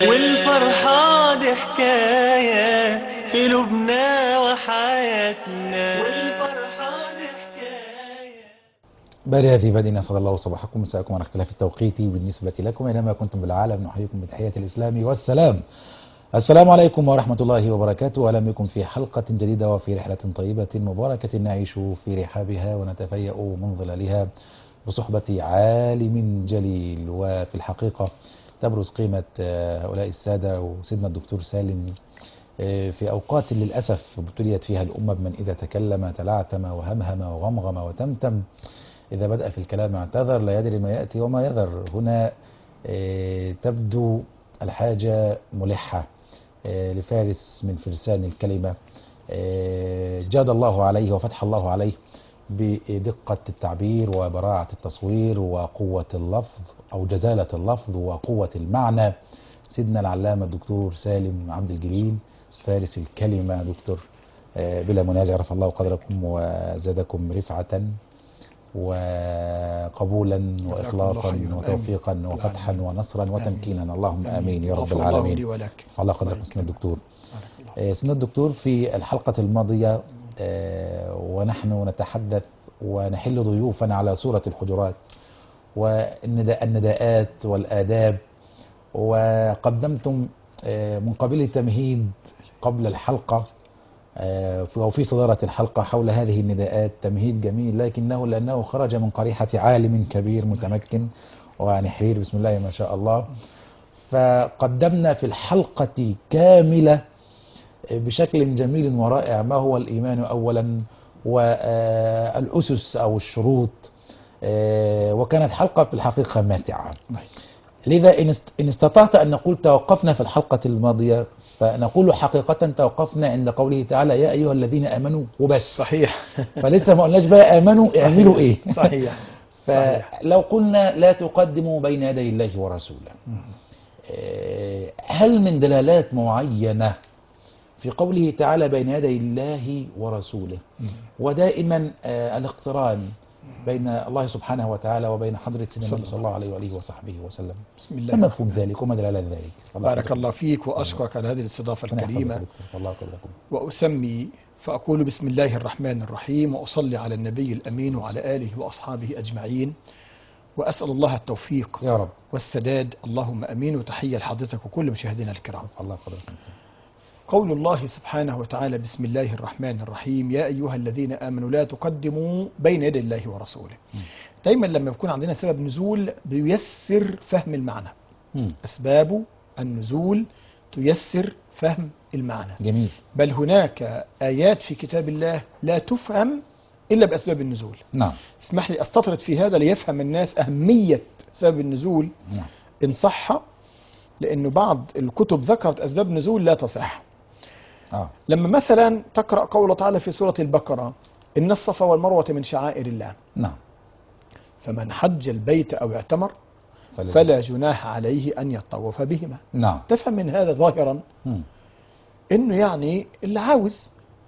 والفرحة دي حكاية في لبنا وحياتنا. والفرحة دي حكاية. بارياتي بادئ أسعد الله صباحكم مساءكم على اختلاف التوقيت بالنسبة لكم أينما كنتم بالعالم. نحييكم بتحية الإسلام والسلام. السلام عليكم ورحمة الله وبركاته. أهلا بكم في حلقة جديدة وفي رحلة طيبة مباركة نعيش في رحابها ونتفيأ من ظلالها بصحبة عالم جليل. وفي الحقيقة تبرز قيمة هؤلاء السادة وسيدنا الدكتور سالم في أوقات للأسف ابتليت فيها الأمة بمن إذا تكلم تلعثم وهمهم وغمغم وتمتم، إذا بدأ في الكلام اعتذر، لا يدري ما يأتي وما يذر. هنا تبدو الحاجة ملحة لفارس من فرسان الكلمة، جاد الله عليه وفتح الله عليه بدقة التعبير وبراعة التصوير وقوة اللفظ أو جزالة اللفظ وقوة المعنى. سيدنا العلامة الدكتور سالم عبد الجليل فارس الكلمة. دكتور بلا منازع رفع الله قدركم وزادكم رفعة وقبولا وإخلاصا وتوفيقا وفتحا ونصرا وتمكينا، اللهم آمين يا رب العالمين. الله قدركم سيدنا الدكتور. سيدنا الدكتور، في الحلقة الماضية ونحن نتحدث ونحل ضيوفا على سورة الحجرات والنداءات والآداب، وقدمتم من قبيل التمهيد قبل الحلقة وفي صدارة الحلقة حول هذه النداءات تمهيد جميل، لكنه لأنه خرج من قريحة عالم كبير متمكن ونحرير بسم الله ما شاء الله، فقدمنا في الحلقة كاملة بشكل جميل ورائع ما هو الإيمان أولا والأسس أو الشروط، وكانت حلقة في الحقيقة ماتعة. لذا إن استطعت أن نقول توقفنا في الحلقة الماضية فنقول حقيقة توقفنا عند قوله تعالى يا أيها الذين آمنوا وبس. صحيح. فلسه ما قلناش بقى آمنوا اعملوا إيه. صحيح. فلو قلنا لا تقدموا بين يدي الله ورسوله، هل من دلالات معينة في قوله تعالى بين يدي الله ورسوله ودائما الاقتران بين الله سبحانه وتعالى وبين حضرة سيدنا النبي صلى الله عليه وآله وصحبه وسلم؟ بسم الله. ما مفهوم ذلك وما دلالة ذلك؟ بارك الله فيك وأشكرك على هذه الاستضافة الكريمة. الله يقدركم. وأسمي فأقول بسم الله الرحمن الرحيم وأصلي على النبي الأمين وعلى آله وأصحابه أجمعين، وأسأل الله التوفيق يا رب والسداد، اللهم أمين. وتحية لحضرتك وكل مشاهدينا الكرام. الله يقدركم. قول الله سبحانه وتعالى بسم الله الرحمن الرحيم يا أيها الذين آمنوا لا تقدموا بين يدي الله ورسوله. دايما لما يكون عندنا سبب نزول بيسر فهم المعنى. أسباب النزول تيسر فهم المعنى. جميل. بل هناك آيات في كتاب الله لا تفهم إلا بأسباب النزول. نعم. اسمح لي أستطرد في هذا ليفهم الناس أهمية سبب النزول. نعم. إن صح، لأنه بعض الكتب ذكرت أسباب نزول لا تصح. لما مثلا تقرأ قوله تعالى في سورة البقرة إن الصفا والمروة من شعائر الله. نعم. فمن حج البيت أو اعتمر فلا جناح عليه أن يطوف بهما. نعم. تفهم من هذا ظاهرا إنه يعني اللي عاوز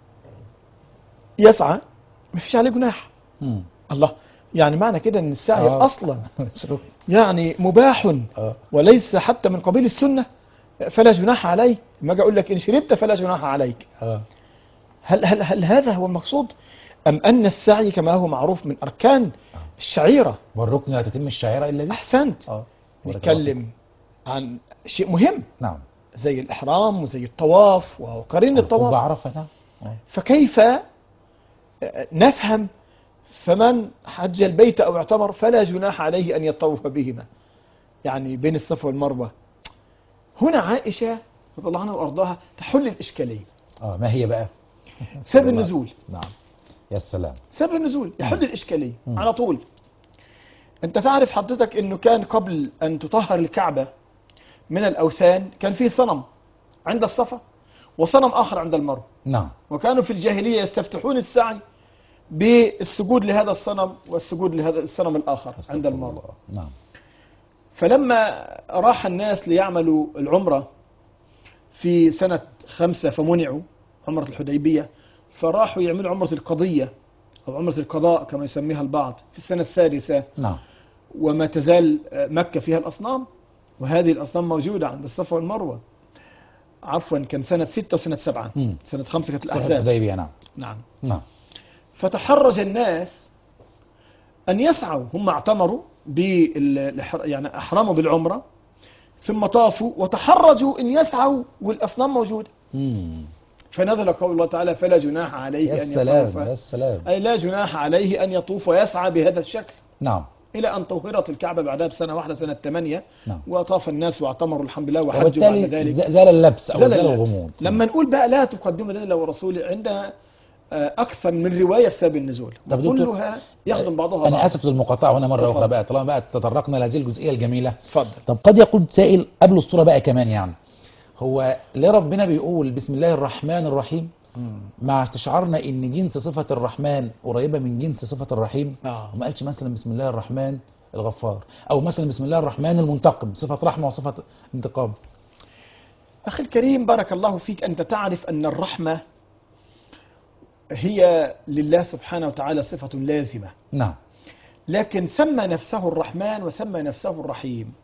يسعى ما فيش عليه جناح. الله، يعني معنى كده إن السعي أصلا يعني مباح وليس حتى من قبيل السنة، فلا جناح عليه. ما اجي اقول لك ان شربت فلا جناح عليك. هل هذا هو المقصود، ام ان السعي كما هو معروف من اركان الشعيره والركن لا تتم الشعيره الا به؟ احسنت. نتكلم عن شيء مهم. نعم. زي الاحرام وزي الطواف وقرين الطواف بعرفه. فكيف نفهم فمن حج البيت او اعتمر فلا جناح عليه ان يطوف بهما، يعني بين الصفا والمروه؟ هنا عائشة رضي الله عنها وأرضاها تحل الإشكالية. ما هي بقى؟ سبب النزول. نعم. يا سلام. سبب النزول يحل الإشكالية على طول. أنت تعرف حضرتك أنه كان قبل أن تطهر الكعبة من الأوثان كان فيه صنم عند الصفا وصنم آخر عند المروة. نعم. وكانوا في الجاهلية يستفتحون السعي بالسجود لهذا الصنم والسجود لهذا الصنم الآخر عند المروة. نعم. فلما راح الناس ليعملوا العمرة في سنة 5 فمنعوا عمرة الحديبية، فراحوا يعملوا عمرة القضية أو عمرة القضاء كما يسميها البعض في السنة 6. نعم. وما تزال مكة فيها الأصنام وهذه الأصنام موجودة عند الصفا والمروة. عفوا كان سنة 6 وسنة 7. سنة 5 كانت الأحزاب. الحديبية. نعم. نعم. نعم. فتحرج الناس أن يسعوا، هم اعتمروا يعني أحرموا بالعمرة ثم طافوا وتحرجوا أن يسعوا والأصنام موجودة. فنزل قول الله تعالى فلا جناح عليه أن يطوف. يا سلام. أي لا جناح عليه أن يطوف ويسعى بهذا الشكل. نعم. إلى أن طهرت الكعبة بعدها بسنة واحدة سنة 8. نعم. وطاف الناس واعتمروا الحمد لله وحجوا بعد ذلك. زال اللبس أو زال الغموض. لما نقول بقى لا تقدموا لله ورسوله عندها أكثر من رواية بسبب النزول، كلها يخدم بعضها. أنا آسف للمقاطعة هنا مرة أخرى بقى طالما بقى تطرقنا لهذه الجزئية الجميلة. اتفضل. طب قد يقول سائل قبل الصورة بقى كمان، يعني هو ليه ربنا بيقول بسم الله الرحمن الرحيم مع استشعارنا ان جنس صفة الرحمن قريبة من جنس صفة الرحيم؟ وما قالش مثلا بسم الله الرحمن الغفار، او مثلا بسم الله الرحمن المنتقم، صفة رحمة وصفة انتقام. اخي الكريم بارك الله فيك، انت تعرف ان الرحمة هي لله سبحانه وتعالى صفة لازمة. نعم. لكن سمى نفسه الرحمن وسمى نفسه الرحيم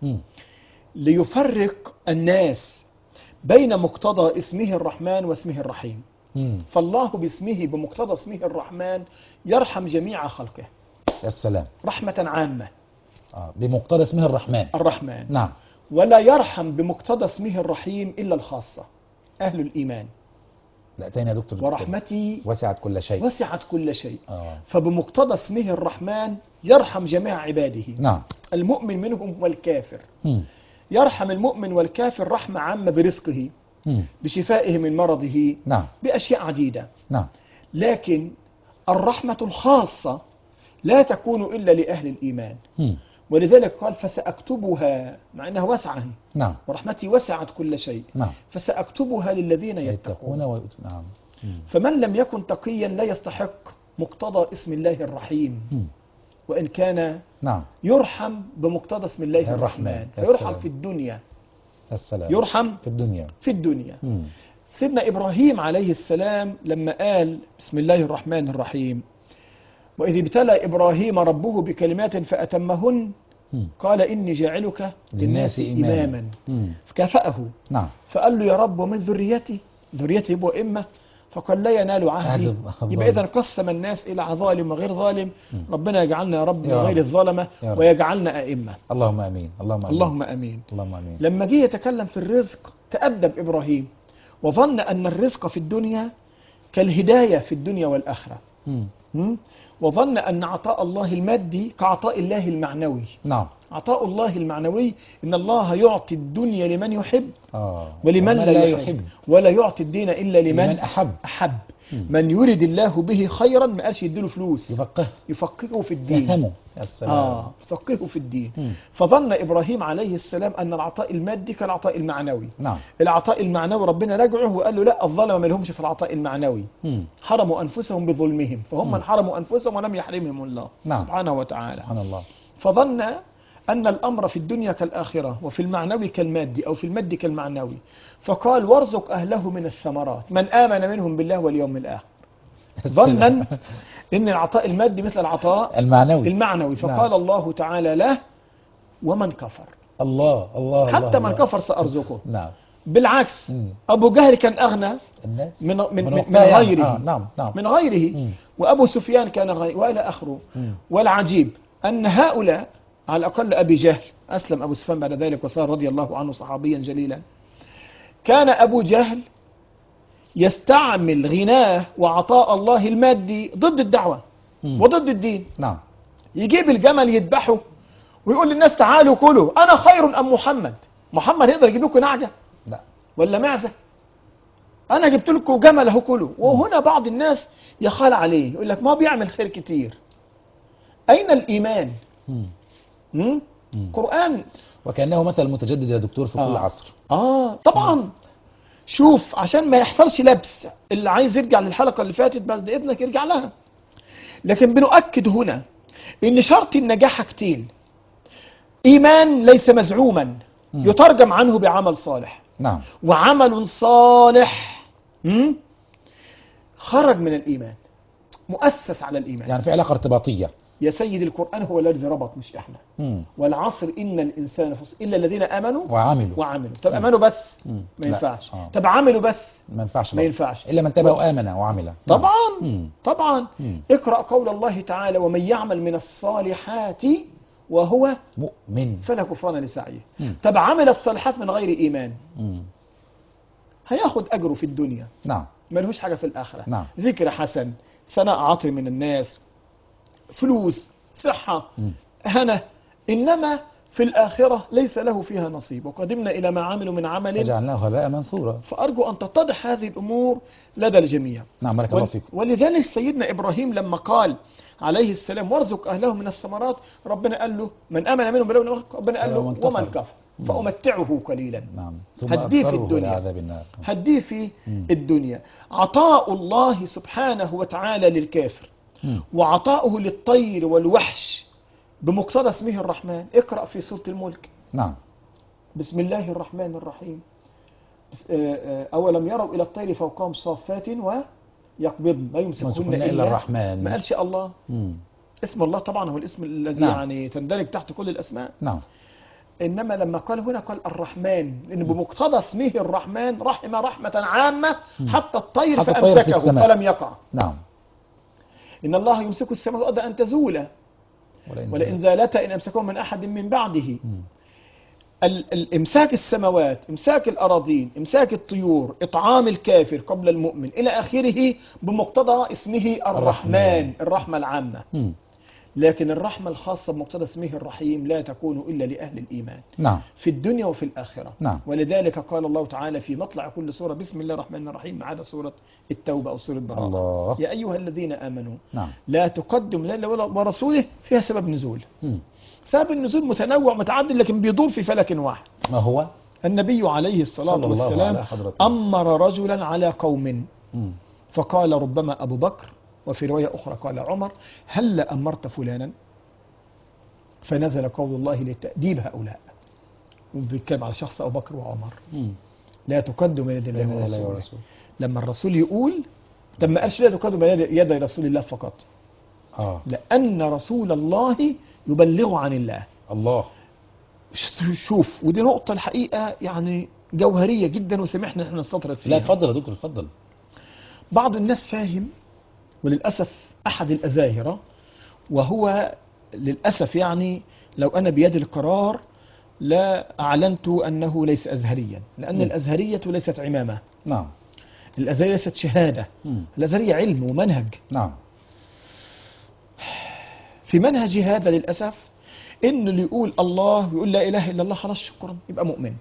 ليفرق الناس بين مقتضى اسمه الرحمن واسمه الرحيم. فالله باسمه بمقتضى اسمه الرحمن يرحم جميع خلقه. يا سلام. رحمة عامة. بمقتضى اسمه الرحمن. نعم. ولا يرحم بمقتضى اسمه الرحيم إلا الخاصة أهل الإيمان. لا تاني يا دكتور. ورحمتي وسعت كل شيء. وسعت كل شيء. فبمقتضى اسمه الرحمن يرحم جميع عباده. نعم. المؤمن منهم والكافر. يرحم المؤمن والكافر رحمة عامة برزقه، بشفائه من مرضه. نعم. بأشياء عديدة. نعم. لكن الرحمة الخاصة لا تكون إلا لأهل الإيمان. ولذلك قال فسأكتبها، مع أنها وسعه. نعم. ورحمتي وسعت كل شيء. نعم. فسأكتبها للذين يتقون. نعم. فمن لم يكن تقيا لا يستحق مقتضى اسم الله الرحيم. وإن كان نعم يرحم بمقتضى اسم الله الرحمن. يرحم في الدنيا. السلام. يرحم في الدنيا. سيدنا إبراهيم عليه السلام لما قال بسم الله الرحمن الرحيم وإذ ابتلى إبراهيم ربه بكلمات فأتمهن قال إني جاعلك للناس إماما. فكافأه. نعم. فقال له يا رب ومن ذريتي يبقى إمة. فقال لا ينال عهدي. يبقى إذا قسم الناس إلى ظالم وغير ظالم. ربنا يجعلنا يا رب من غير الظلمة ويجعلنا أئمة. اللهم آمين. اللهم آمين. لما جه يتكلم في الرزق تأدب إبراهيم وظن أن الرزق في الدنيا كالهداية في الدنيا والآخرة. وظن أن عطاء الله المادي كعطاء الله المعنوي. نعم. عطاء الله المعنوي إن الله يعطي الدنيا لمن يحب ولمن لا يحب ولا يعطي الدين إلا لمن أحب. من يريد الله به خيرا ما قالش يديله فلوس، يفقهه في الدين. يفهمه. يفقهه في الدين. فظن إبراهيم عليه السلام أن العطاء المادي كالعطاء المعنوي. نعم. العطاء المعنوي ربنا رجعه وقال له لا، الظلمة ما لهمش في العطاء المعنوي. حرموا أنفسهم بظلمهم، فهم من حرموا أنفسهم ولم يحرمهم الله. نعم. سبحانه وتعالى. سبحان الله. فظن أن الأمر في الدنيا كالآخرة وفي المعنوي كالمادي أو في المادي كالمعنوي. فقال وارزق أهله من الثمرات من آمن منهم بالله واليوم الآخر. ظنا أن العطاء المادي مثل العطاء المعنوي. فقال الله تعالى له ومن كفر. الله حتى من كفر سأرزقه. نعم. بالعكس أبو جهل كان أغنى الناس من غيره. نعم. من غيره. وأبو سفيان كان غير وإلى آخره. والعجيب أن هؤلاء على الأقل أبي جهل أسلم أبو سفيان بعد ذلك وصار رضي الله عنه صحابيا جليلا. كان أبو جهل يستعمل غناه وعطاء الله المادي ضد الدعوة وضد الدين. نعم. يجيب الجمل يذبحه ويقول للناس تعالوا كلوا أنا خير أم محمد يقدر يجيب لكم نعجة؟ لا. ولا معزة؟ أنا جبت لكم جمل اهو كلوا. وهنا بعض الناس يخال عليه يقول لك ما بيعمل خير كتير. أين الإيمان؟ قرآن. وكأنه مثل متجدد يا دكتور في كل عصر. طبعا. شوف عشان ما يحصلش لبس، اللي عايز يرجع للحلقة اللي فاتت بس بإذنك يرجع لها. لكن بنؤكد هنا إن شرط النجاح حاجتين: إيمان ليس مزعوما يترجم عنه بعمل صالح. نعم. وعمل صالح خرج من الإيمان مؤسس على الإيمان. يعني في علاقة ارتباطية. يا سيد القرآن هو الذي ربط مش احنا. والعصر إن الإنسان إلا الذين آمنوا وعملوا. طب آمنوا بس ما ينفعش. طب عملوا بس ما ينفعش إلا من تاب وآمن وعمل. طبعا اقرأ قول الله تعالى ومن يعمل من الصالحات وهو مؤمن فلا كفران لسعيه. طب عمل الصالحات من غير إيمان هياخد أجره في الدنيا، نعم، ملهوش حاجة في الآخرة. نعم. ذكر حسن، ثناء عاطل من الناس، فلوس، صحة، هنا، إنما في الآخرة ليس له فيها نصيب. وقدمنا إلى ما عملوا من عمل فجعلناه هباء منثورا. فأرجو أن تتضح هذه الأمور لدى الجميع. نعم، بارك الله فيكم. ولذلك سيدنا إبراهيم لما قال عليه السلام وارزق أهله من الثمرات، ربنا قال له من آمن منهم بالله، ربنا قال له ومن كفر فأمتعه قليلا. نعم. هديه في الدنيا، هديه في الدنيا. عطاء الله سبحانه وتعالى للكافر وعطاؤه للطير والوحش بمقتضى اسمه الرحمن. اقرأ في سورة الملك. نعم. بسم الله الرحمن الرحيم. أولم يروا إلى الطير فوقهم صافات ويقبضن ما يمسكهن إلا الرحمن. ما قالش الله. اسم الله طبعا هو الاسم الذي يعني تندرج تحت كل الأسماء. نعم. إنما لما قال هنا قال الرحمن، لأن بمقتضى اسمه الرحمن رحم رحمة عامة حتى الطير فأمسكه فلم يقع. نعم. إن الله يمسك السماء والأرض أن تزولا ولئن زالتا إن أمسكهم من أحد من بعده. الإمساك السماوات، إمساك الأراضين، إمساك الطيور، إطعام الكافر قبل المؤمن إلى آخره بمقتضى اسمه الرحمن، الرحمة العامة. لكن الرحمة الخاصة بمقتضى اسمه الرحيم لا تكون إلا لأهل الإيمان. نعم. في الدنيا وفي الآخرة. نعم. ولذلك قال الله تعالى في مطلع كل سورة بسم الله الرحمن الرحيم ما عدا سورة التوبة أو سورة براءة. الله. يا أيها الذين آمنوا. نعم. لا تقدم لا ورسوله فيها سبب نزول. سبب النزول متنوع متعدد لكن بيدور في فلك واحد. ما هو؟ النبي عليه الصلاة والسلام أمر رجلا على قوم فقال ربما أبو بكر، وفي رواية أخرى قال عمر هل أمرت فلانا؟ فنزل قول الله لتأديب هؤلاء، وبيتكلم على شخص أبو بكر وعمر. لا تقدم يد الله ورسوله. لما الرسول يقول، طب ما قالش لا تقدم يد رسول الله فقط. لأن رسول الله يبلغ عن الله. الله. شوف، ودي نقطة الحقيقة يعني جوهرية جدا، وسمحنا احنا نستطرد فيها. لا اتفضل يا دكتور اتفضل. بعض الناس فاهم، وللأسف أحد الأزاهرة، وهو للأسف يعني لو أنا بيد القرار لا أعلنت أنه ليس أزهريا، لأن الأزهرية ليست عمامة. نعم. الأزهرية ليست شهادة. الأزهرية علم ومنهج. نعم. في منهج هذا للأسف إن اللي يقول الله ويقول لا إله إلا الله خلاص شكرا يبقى مؤمن.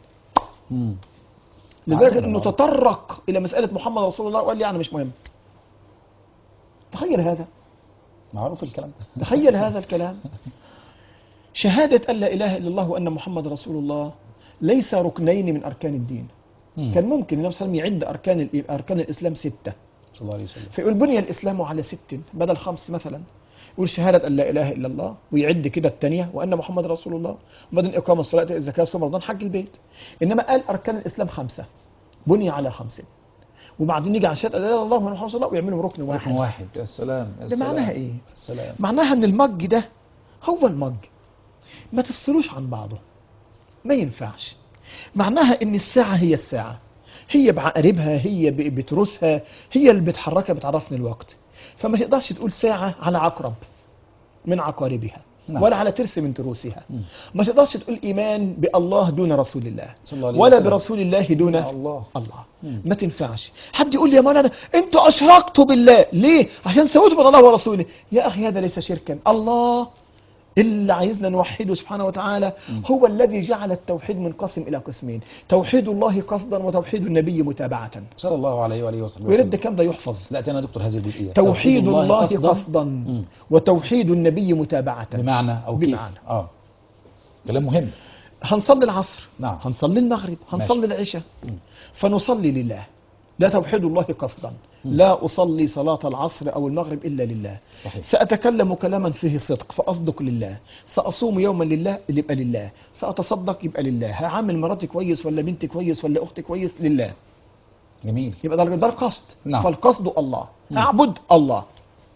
لذلك أنه تطرق إلى مسألة محمد رسول الله وقال لي يعني مش مهم. تخيل هذا، معروف الكلام ده. تخيل هذا الكلام. شهادة أن لا إله إلا الله وأن محمد رسول الله ليس ركنين من أركان الدين. كان ممكن النبي صلى الله عليه وسلم يعد أركان الإسلام 6 صلى الله عليه وسلم، فيقول بني الإسلام على 6 بدل 5 مثلا. يقول شهادة أن لا إله إلا الله ويعد كده الثانية وأن محمد رسول الله، وبعدين إقام الصلاة الزكاة صوم رمضان حج البيت. إنما قال أركان الإسلام 5 بني على 5، وبعدين يجي على شهادة لا إله إلا الله وأن محمد رسول الله ويعملوا ركن واحد. ركن واحد. يا سلام. ده معناها إيه؟ السلام. معناها إن المج ده هو المج، ما تفصلوش عن بعضه، ما ينفعش. معناها إن الساعة هي الساعة، هي بعقاربها، هي بتروسها، هي اللي بتحركها بتعرفني الوقت. فما تقدرش تقول ساعة على عقرب من عقاربها. نعم. ولا على ترس من تروسها. ما تقدرش تقول إيمان بالله دون رسول الله ولا برسول الله دون الله. ما تنفعش. حد يقول لي يا مولانا انتوا أشركتوا بالله ليه؟ عشان سويتوا بين الله ورسوله. يا أخي هذا ليس شركا. الله اللي عايزنا نوحده سبحانه وتعالى هو الذي جعل التوحيد منقسم إلى قسمين، توحيد الله قصدا وتوحيد النبي متابعة صلى الله عليه وآله وسلم. ويرد كم ده يحفظ. لا تاني يا دكتور هذه الجزئية، توحيد الله قصدا وتوحيد النبي متابعة. بمعنى أو كيف؟ كلام مهم. هنصلي العصر، نعم. هنصلي المغرب، هنصلي العشاء، فنصلي لله، ده توحيد الله قصدا. لا أصلي صلاة العصر أو المغرب إلا لله. صحيح. سأتكلم كلاما فيه صدق فأصدق لله، سأصوم يوما لله اللي يبقى لله، سأتصدق يبقى لله، هعامل مراتي كويس ولا بنتي كويس ولا أختي كويس لله. جميل. يبقى ده القصد. نعم. فالقصد الله. أعبد الله.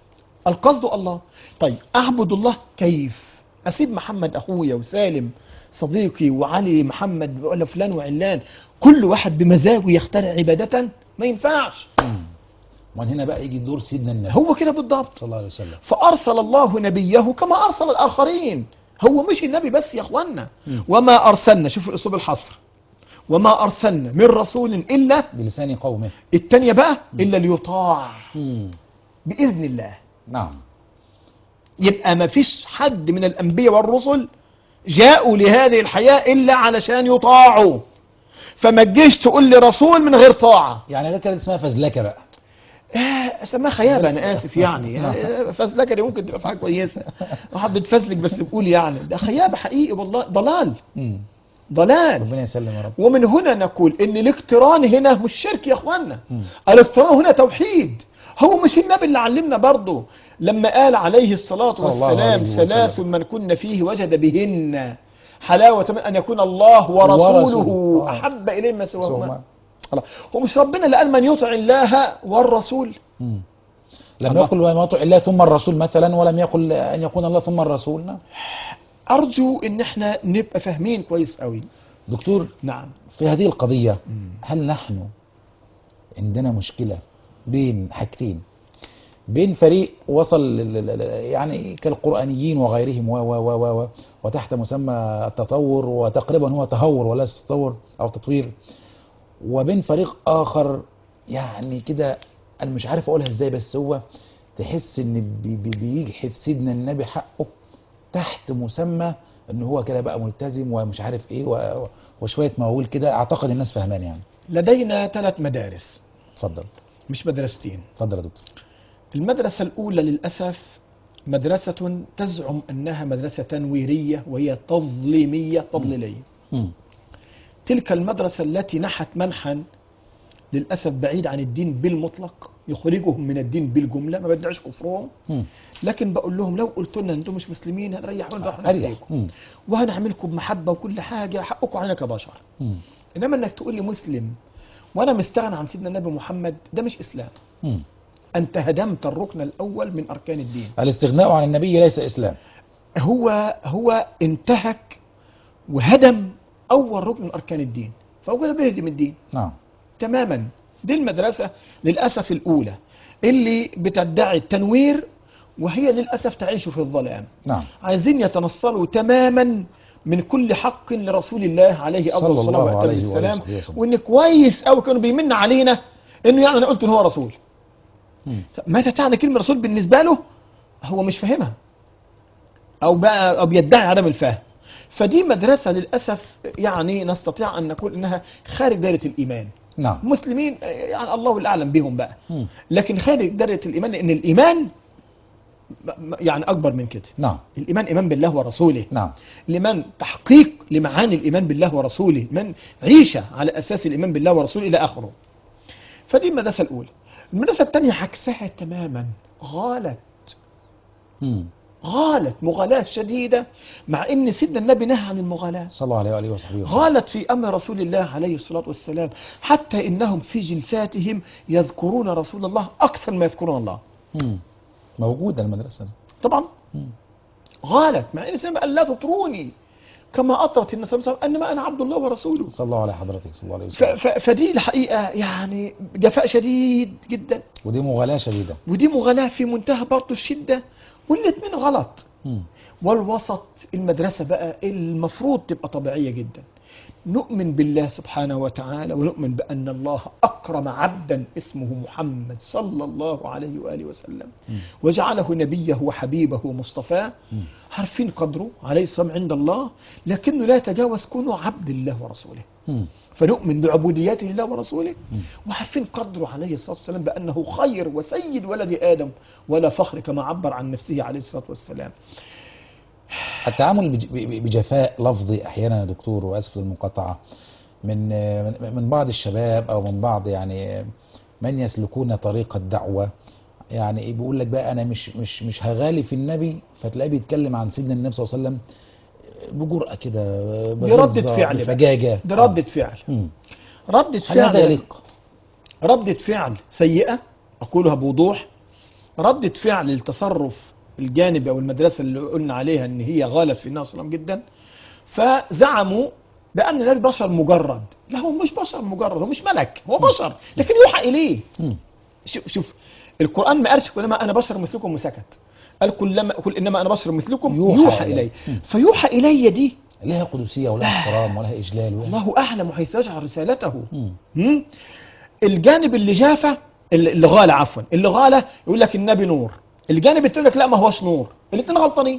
القصد الله. طيب أعبد الله كيف؟ أسيب محمد أخويا وسالم صديقي وعلي محمد ولا فلان وعلان كل واحد بمزاجه يخترع عبادة؟ ما ينفعش. ومن هنا بقى يجي دور سيدنا النبي هو كده بالضبط. صلى الله عليه وسلم. فأرسل الله نبيه كما أرسل الآخرين. هو مش النبي بس يا أخوانا. وما أرسلنا، شوفوا أسلوب الحصر، وما أرسلنا من رسول إلا بلسان قومه. التانية بقى إلا ليطاع بإذن الله. نعم. يبقى ما فيش حد من الأنبياء والرسل جاءوا لهذه الحياة إلا علشان يطاعوا. فما تجيش تقول لي رسول من غير طاعة. يعني ده كانت اسمها فزلكة بقى. اسمها خيابة، أنا آسف يعني فزلكة دي ممكن تبقى في حاجة كويسة، واحد بتفزلك بس بقول يعني ده خيابة حقيقي والله، ضلال. ضلال. ربنا يسلم يا رب. ومن هنا نقول ان الاقتران هنا مش شرك يا اخوانا. الاقتران هنا توحيد. هو مش النبي اللي علمنا برضه لما قال عليه الصلاة والسلام ثلاث من كن فيه وجد بهن حلاوة من أن يكون الله ورسوله أحب إليه ما سواهما. هو مش ربنا اللي قال من يطع الله والرسول؟ لم يقل من يطع الله ثم الرسول مثلا، ولم يقل أن يكون الله ثم الرسول. أرجو إن احنا نبقى فاهمين كويس قوي. دكتور، نعم، في هذه القضية هل نحن عندنا مشكلة بين حاجتين؟ بين فريق وصل يعني كالقرآنيين وغيرهم وتحت مسمى التطور، وتقريبا هو تهور وليس تطور أو تطوير، وبين فريق آخر يعني كده أنا مش عارف أقولها إزاي، بس هو تحس إن بيجحف سيدنا النبي حقه تحت مسمى إن هو كده بقى ملتزم ومش عارف إيه وشوية مواويل كده. أعتقد الناس فهمان يعني. لدينا 3 مدارس. اتفضل. مش مدرستين. اتفضل يا دكتور. المدرسة الأولى للأسف مدرسة تزعم أنها مدرسة تنويرية وهي تظليمية تضليلية. تلك المدرسة التي نحت منحا للأسف بعيد عن الدين بالمطلق، يخرجهم من الدين بالجملة، ما بدعش كفرهم، لكن بقول لهم لو قلت لنا أنتم مش مسلمين هنريح نفسكم وهنعملكم بمحبة وكل حاجة، حقكم علينا كبشر. إنما أنك تقول لي مسلم وأنا مستغنى عن سيدنا النبي محمد، ده مش إسلام. أنت هدمت الركن الأول من أركان الدين. الاستغناء عن النبي ليس إسلام. هو انتهك وهدم أول ركن من أركان الدين، فهو كده بيهدم الدين. نعم تماما. دي المدرسة للأسف الأولى اللي بتدعي التنوير، وهي للأسف تعيش في الظلام. نعم. عايزين يتنصلوا تماما من كل حق لرسول الله عليه أفضل الصلاة والسلام. وإن كويس أو كانوا بيمن علينا إنه يعني أنا قلت إن هو رسول. ماذا تعني كلمة رسول بالنسبة له؟ هو مش فاهمها أو بيدعي عدم الفهم. فدي مدرسة للأسف يعني نستطيع أن نقول إنها خارج دائرة الإيمان. نعم. مسلمين يعني الله الأعلم بهم بقى، لكن خارج دائرة الإيمان، لأن الإيمان يعني أكبر من كده. نعم. الإيمان إيمان بالله ورسوله. نعم. الإيمان تحقيق لمعاني الإيمان بالله ورسوله، من عيشة على أساس الإيمان بالله ورسوله إلى آخره. فدي المدرسة الأولى. المدرسة الثانية عكسها تماما، غالت مغالاة شديدة، مع ان سيدنا النبي نهى عن المغالاة صلى الله عليه وآله وصحبه وسلم. غالت في امر رسول الله عليه الصلاة والسلام، حتى انهم في جلساتهم يذكرون رسول الله اكثر ما يذكرون الله. موجودة المدرسة دي طبعا. غالت، مع ان سيدنا قال لا تطروني كما اطرت الناس، انما انا عبد الله ورسوله صلى الله على حضرتك صلى الله عليه وسلم. فدي الحقيقة يعني جفاء شديد جدا، ودي مغالاة شديدة، ودي مغالاة في منتهى برضه الشدة، والاثنين غلط. والوسط المدرسة بقى المفروض تبقى طبيعية جدا. نؤمن بالله سبحانه وتعالى، ونؤمن بأن الله أكرم عبدا اسمه محمد صلى الله عليه وآله وسلم، وجعله نبيه وحبيبه ومصطفاه. عارفين قدره عليه السلام عند الله، لكنه لا يتجاوز كونه عبد الله ورسوله. فنؤمن بعبوديته لله ورسوله، وعارفين قدره عليه الصلاة والسلام بأنه خير وسيد ولد آدم ولا فخر، كما عبر عن نفسه عليه الصلاة والسلام. التعامل بجفاء لفظي احيانا يا دكتور، واسف للمقاطعه، من بعض الشباب او من بعض يعني من يسلكون طريق الدعوه، يعني بيقول لك بقى انا مش هغالي في النبي، فتلاقيه بيتكلم عن سيدنا النبي صلى الله عليه وسلم بجرأة كده، بردة فعل، بفجاجه. دي ردة فعل. ردة فعل هذا يليق؟ ردة فعل سيئة، اقولها بوضوح، ردة فعل التصرف الجانبي او المدرسة اللي قلنا عليها ان هي غالت في النبي صلى الله عليه وسلم جدا، فزعموا بأن النبي بشر مجرد. لا، هو مش بشر مجرد، هو مش ملك، هو بشر لكن يوحى إليه. شوف القرآن ما قالش كلما أنا بشر مثلكم وسكت، قال قل إنما أنا بشر مثلكم يوحى إلي. فيوحى إلي دي لها قدسية ولها احترام ولها إجلال الله أعلم حيث يجعل رسالته. الجانب اللي جافة اللي غالة، عفوا اللي غالة يقول لك النبي نور، الجانب التاني يقول لك لا ما هوش نور. الاثنين غلطانين.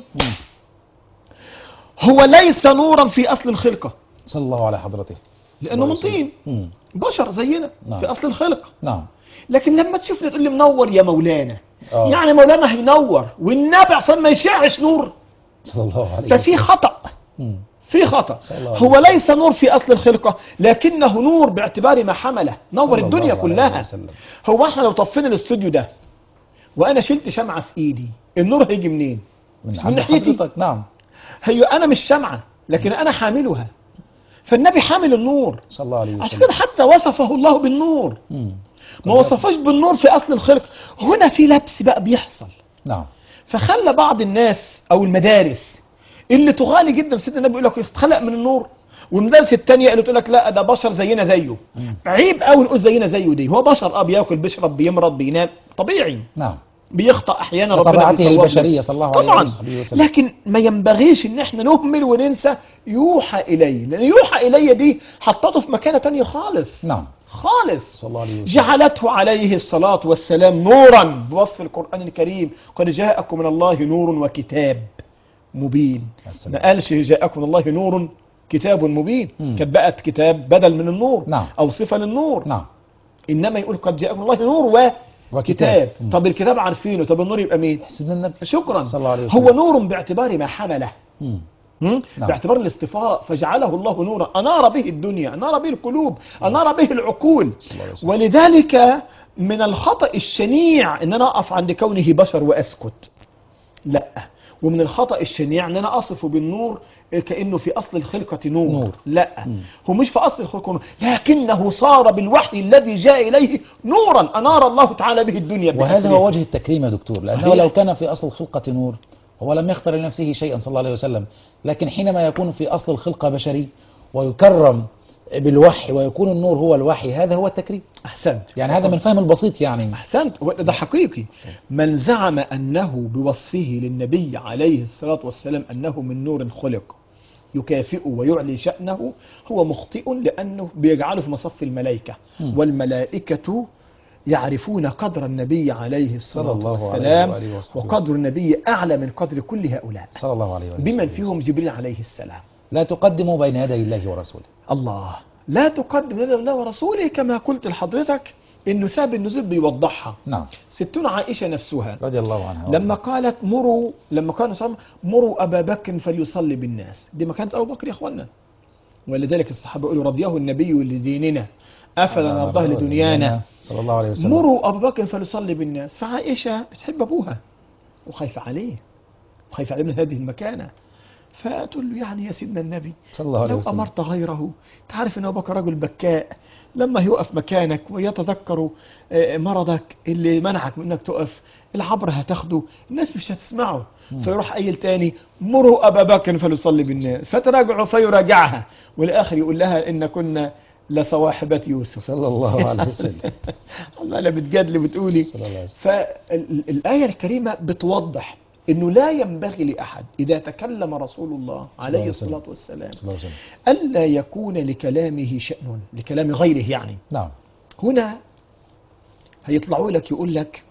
هو ليس نورا في أصل الخلقة صلى الله على حضرته، لأنه من طين بشر زينا. نعم. في أصل الخلق. نعم. لكن لما تشوفني تقول لي منور يا مولانا، يعني مولانا هينور والنبي عشان ما يشعش نور، صلى الله عليه ففي خطأ. في خطأ. هو ليس نور في أصل الخلقة، لكنه نور باعتبار ما حمله، نور الدنيا كلها. هو احنا لو طفينا الاستوديو ده وأنا شلت شمعة في إيدي، النور هيجي منين؟ من ناحيتي. نعم. هي أنا مش شمعة لكن أنا حاملها، فالنبي حامل النور صلى الله عليه وسلم. عشان كده حتى وصفه الله بالنور. ما وصفش بالنور في أصل الخلق. هنا في لبس بقى بيحصل. نعم. فخلى بعض الناس أو المدارس اللي تغالي جدا سيدنا النبي يقول لك اتخلق من النور، والمدارس الثانيه اللي تقول لك لا ده بشر زينا زيه. عيب قوي نقول زينا زيه، دي هو بشر بياكل بيشرب بيمرض بينام طبيعي. نعم. بيخطأ احيانا، ربنا طبيعته البشريه صلى الله عليه وسلم. طبعا. لكن ما ينبغيش ان احنا نهمل وننسى يوحى الي، لان يوحى الي دي حطته في مكانه ثانيه خالص. نعم. خالص. صلى الله عليه وسلم. جعلته عليه الصلاة والسلام نورا بوصف القرآن الكريم، قد جاءكم من الله نور وكتاب مبين. ما قالش جاءكم من الله نور كتاب مبين، كانت بقت كتاب بدل من النور. نعم. أو صفة للنور. نعم. إنما يقول قد جاءكم من الله نور وكتاب. طب الكتاب عارفينه، طب النور يبقى مين؟ سيدنا النبي. شكرا. صلى الله عليه وسلم. هو نور باعتبار ما حمله. نعم. باعتبار الاصطفاء، فجعله الله نورا أنار به الدنيا، أنار به القلوب، أنار به العقول. ولذلك من الخطأ الشنيع ان انا اقف عند كونه بشر واسكت، لا. ومن الخطأ الشنيع ان انا اصفه بالنور كأنه في اصل الخلقة نور. لا. هو مش في اصل الخلقة نور، لكنه صار بالوحي الذي جاء اليه نورا انار الله تعالى به الدنيا. وهذا هو وجه التكريم يا دكتور، لانه صحيح. لو كان في اصل الخلقة نور هو لم يختر لنفسه شيئا صلى الله عليه وسلم، لكن حينما يكون في اصل الخلقة بشري ويكرم بالوحي ويكون النور هو الوحي، هذا هو التكريم. أحسنت. يعني هذا من فهم البسيط يعني. أحسنت. ده حقيقي. من زعم أنه بوصفه للنبي عليه الصلاة والسلام أنه من نور خلق يكافئ ويعلي شأنه هو مخطئ، لأنه بيجعله في مصف الملائكة. والملائكة يعرفون قدر النبي عليه الصلاة والسلام، وقدر النبي أعلى من قدر كل هؤلاء صلى الله عليه وسلم، بمن فيهم جبريل عليه السلام. لا تقدموا بين يدي الله ورسوله. الله، لا تقدم بين يدي الله ورسوله، كما قلت لحضرتك انه سبب النزول بيوضحها. نعم. ستنا عائشة نفسها رضي الله عنها لما قالت لما كانوا مروا أبا بكر فليصلي بالناس، دي ما كانت أبو بكر يا اخوانا. ولذلك الصحابة يقولوا رضيه النبي لديننا أفلا نرضاه لدنيانا صلى الله عليه وسلم. مروا أبا بكر فليصلي بالناس. فعائشة بتحب أبوها وخايفة عليه، وخايفة عليه من هذه المكانة، فتقول له يعني يا سيدنا النبي صلى الله عليه لو وسلم أمرت غيره، تعرف أن أبو بكر رجل بكاء، لما يقف مكانك ويتذكر مرضك اللي منعك من أنك تقف، العبر هتاخده، الناس مش هتسمعه. فيروح قايل تاني مروا أبا بكر فليصلي بالناس، فتراجعوا فيراجعها، والآخر يقول لها إن كنا لصواحبة يوسف صلى الله عليه وسلم. عمالة بتجادلي بتقولي. فالآية الكريمة بتوضح انه لا ينبغي لاحد اذا تكلم رسول الله عليه الصلاة والسلام الا يكون لكلامه شأن، لكلام غيره يعني. نعم. هنا هيطلعوا لك يقول لك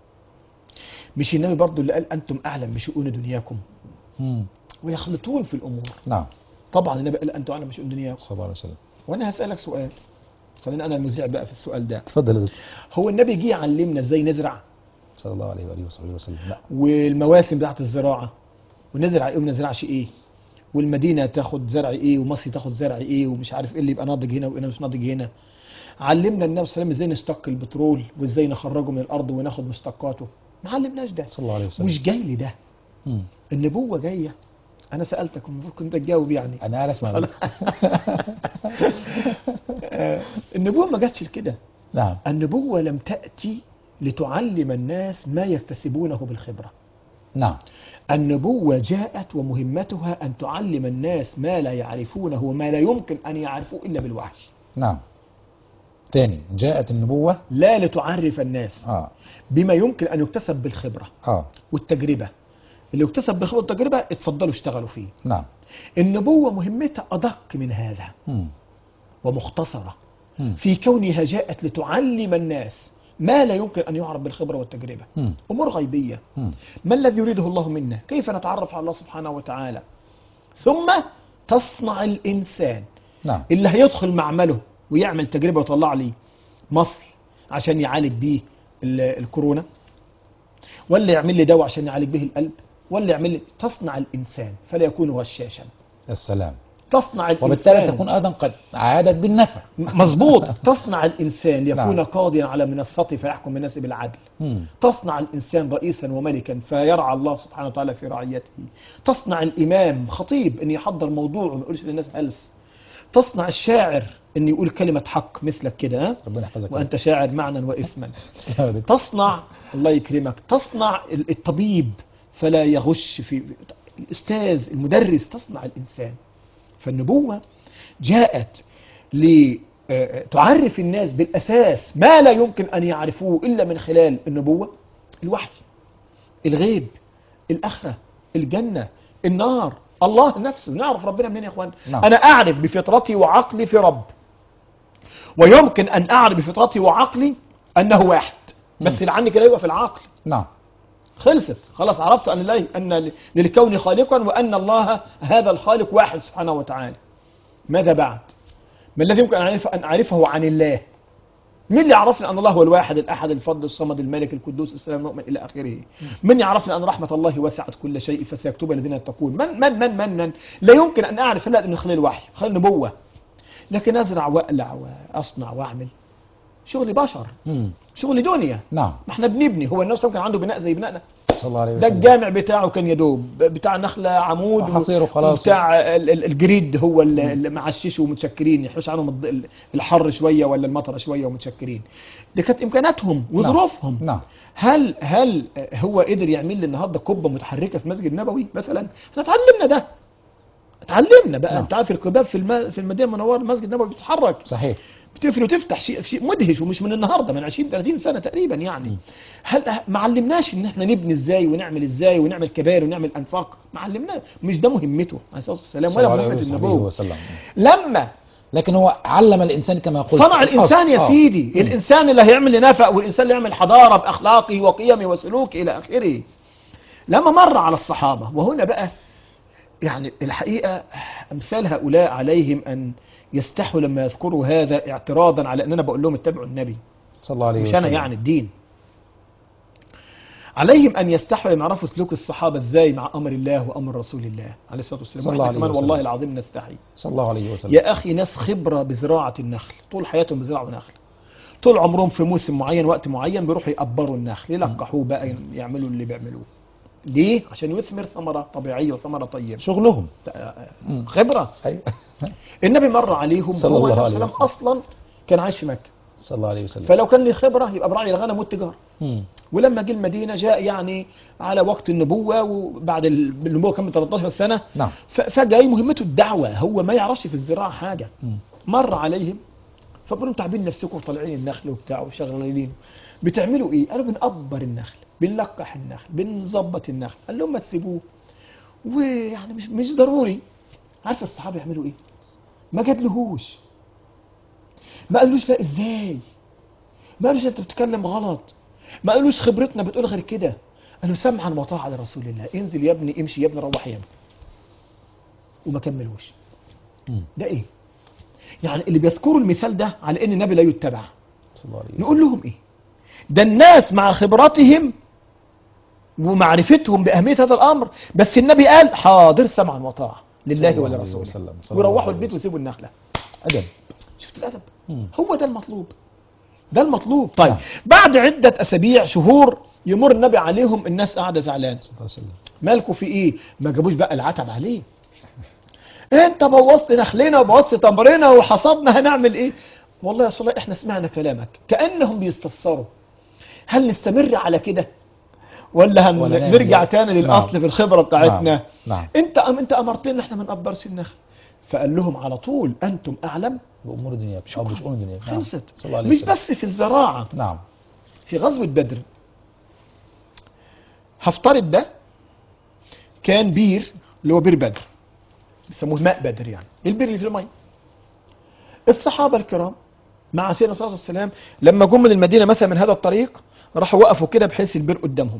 مش النبي برضو اللي قال انتم اعلم بشؤون دنياكم، ويخلطون في الامور. نعم. طبعا النبي قال انتم اعلم بشؤون دنياكم صلى الله عليه وسلم. وانا هسألك سؤال، خلينا انا المذيع بقى في السؤال ده. اتفضل. هو النبي جه يعلمنا ازاي نزرع صلى الله عليه وآله وصحبه وسلم؟ لا. والمواسم بتاعت الزراعة، ونزرع ايه وما نزرعش ايه، والمدينة تاخد زرع ايه ومصر تاخد زرع ايه، ومش عارف ايه اللي يبقى ناضج هنا وايه مش ناضج هنا. علمنا النبي صلى الله عليه وسلم ازاي نشتق البترول وازاي نخرجه من الارض وناخد مشتقاته، ما علمناش ده صلى الله عليه وسلم. مش جاي لي ده. النبوة جاية. انا سألتك المفروض كنت تجاوب يعني. انا اسمع. النبوة ما جاتش لكده. نعم. النبوة لم تأتي لتعلم الناس ما يكتسبونه بالخبرة. نعم. النبوة جاءت ومهمتها أن تعلم الناس ما لا يعرفونه وما لا يمكن أن يعرفوه إلا بالوحي. نعم. تاني، جاءت النبوة لا لتعرف الناس بما يمكن أن يكتسب بالخبرة والتجربة. اللي يكتسب بالخبرة والتجربة اتفضلوا اشتغلوا فيه. نعم. النبوة مهمتها أدق من هذا ومختصرة في كونها جاءت لتعلم الناس ما لا يمكن أن يعرف بالخبرة والتجربة. أمور غيبية. ما الذي يريده الله منا؟ كيف نتعرف على الله سبحانه وتعالى؟ ثم تصنع الإنسان اللي هيدخل معمله ويعمل تجربة ويطلع لي مصل عشان يعالج بيه الكورونا، ولا يعمل لي دواء عشان يعالج به القلب، ولا يعمل لي. تصنع الإنسان فلا يكون غشاشا. السلام. تصنع الإنسان وبالتالي تكون أيضا قد عادت بالنفع. مظبوط. تصنع الإنسان ليكون قاضيا على منصته فيحكم بالناس بالعدل. تصنع الإنسان رئيسا وملكا فيرعى الله سبحانه وتعالى في رعيته. تصنع الإمام خطيب أن يحضر موضوع وما يقولش للناس هلس. تصنع الشاعر أن يقول كلمة حق مثلك كده، وأنت شاعر معنى واسما. تصنع، الله يكرمك، تصنع الطبيب فلا يغش في الأستاذ المدرس. تصنع الإنسان. فالنبوة جاءت لتعرف الناس بالأساس ما لا يمكن أن يعرفوه إلا من خلال النبوة. الوحي، الغيب، الآخرة، الجنة، النار، الله نفسه. نعرف ربنا منين يا اخوان؟ أنا أعرف بفطرتي وعقلي في رب، ويمكن أن أعرف بفطرتي وعقلي أنه واحد، بس اللي عني كده يبقى في العقل. نعم. خلصت خلاص. عرفت أن للكون خالقا وأن الله هذا الخالق واحد سبحانه وتعالى. ماذا بعد؟ ما الذي يمكن أن أعرفه عن الله؟ من اللي يعرفني أن الله هو الواحد الأحد الفرد الصمد الملك القدوس السلام المؤمن إلى آخره؟ من يعرفني أن رحمة الله وسعت كل شيء فسيكتبها الذين يتقون؟ من لا يمكن أن أعرف إلا من خلال الوحي، خلال النبوة. لكن أزرع وأقلع وأصنع وأعمل شغل بشر، شغل دنيا. نعم. ما احنا بنبني. هو النفس كان عنده بناء زي بنائنا؟ صلى الله عليه وسلم. ده الجامع بتاعه كان يدوب بتاع نخله عمود وحصيره خلاص، وبتاع الجريد هو اللي معششه ومتشكرين يحوش عنهم الحر شويه ولا المطره شويه ومتشكرين. دي كانت امكاناتهم وظروفهم. نعم. هل هو قدر يعمل لي النهارده قبه متحركه في مسجد النبوي مثلا؟ احنا اتعلمنا ده، اتعلمنا بقى. انت عارف القباب في المدينه المنوره المسجد النبوي بيتحرك، صحيح، بتقفل وتفتح، شيء مدهش ومش من النهارده، من 20-30 سنه تقريبا يعني. هل ما علمناش ان احنا نبني ازاي ونعمل ازاي ونعمل كبائر ونعمل انفاق؟ ما علمناه. مش ده مهمته عليه الصلاه والسلام ولا مهمه النبوه. لما لكن هو علم الانسان كما قلت، صنع الانسان يا سيدي. الانسان اللي هيعمل لنفق، والانسان اللي يعمل حضاره باخلاقه وقيمه وسلوكه الى اخره. لما مر على الصحابه، وهنا بقى يعني الحقيقة أمثال هؤلاء عليهم أن يستحوا لما يذكروا هذا اعتراضا على أننا بقول لهم اتبعوا النبي صلى الله عليه وسلم، مش أنا يعني الدين. عليهم أن يستحوا لما يعرفوا سلوك الصحابة إزاي مع أمر الله وأمر رسول الله عليه الصلاة والسلام. وإحنا كمان والله العظيم نستحي صلى الله عليه وسلم. يا أخي ناس خبرة بزراعة النخل، طول حياتهم بيزرعوا نخل، طول عمرهم في موسم معين وقت معين بيروحوا يقبروا النخل، يلقحوه بقى، يعملوا اللي بيعملوه. ليه؟ عشان يثمر ثمرة طبيعية وثمرة طيبة. شغلهم خبرة. أيوة. النبي مر عليهم صلى الله عليه وسلم، أصلا كان عايش في مكة صلى الله عليه وسلم، فلو كان له خبرة يبقى براعي الغنم والتجارة. ولما جه المدينة جاء يعني على وقت النبوة، وبعد النبوة كان 13 سنة. نعم. فجاي مهمته الدعوة، هو ما يعرفش في الزراعة حاجة. مر عليهم فقالوا تعبين نفسكم طالعين النخل وبتاع وشغالين، بتعملوا ايه؟ قالوا بنقبر النخل، بنلقح النخل، بنظبط النخل. قال لهم ما تسيبوه، ويعني مش ضروري. عارف الصحابه يعملوا ايه؟ ما جادلهوش، ما قالوش لا ازاي، ما قالوش انت بتتكلم غلط، ما قالوش خبرتنا بتقول غير كده. قالوا سمعا وطاعه لرسول الله، انزل يا ابني، امشي يا ابني، روح يا ابني، وما كملوش. ده ايه؟ يعني اللي بيذكروا المثال ده على ان النبي لا يتبع، نقول لهم ايه؟ ده الناس مع خبراتهم ومعرفتهم بأهمية هذا الأمر، بس النبي قال حاضر سمعا وطاعة لله ولرسوله، ويروحوا البيت ويسيبوا النخلة. أدب. شفت الأدب؟ هو ده المطلوب، ده المطلوب. طيب بعد عدة أسابيع شهور يمر النبي عليهم، الناس قاعدة زعلان، مالكوا في إيه؟ ما جابوش بقى العتب عليه، أنت بوظت نخلنا وبوظت تمرنا وحصدنا، هنعمل إيه؟ والله يا رسول الله إحنا سمعنا كلامك. كأنهم بيستفسروا هل نستمر على كده ولا ولا نعمل نرجع إيه؟ تاني للاصل نعم. في الخبره بتاعتنا؟ نعم. انت امرتنا احنا ما نقبرش النخل. فقال لهم على طول انتم اعلم بأمور دنياكم أو بشؤون دنياكم. نعم. خلصت. صلى الله عليه مش وسلم. بس في الزراعه، نعم. في غزوه بدر هفترض ده كان بير، اللي هو بير بدر بيسموه ماء بدر، يعني البير اللي في الميه. الصحابه الكرام مع سيدنا صلى الله عليه وسلم لما جم من المدينه مثلا من هذا الطريق راحوا وقفوا كده بحيث البير قدامهم،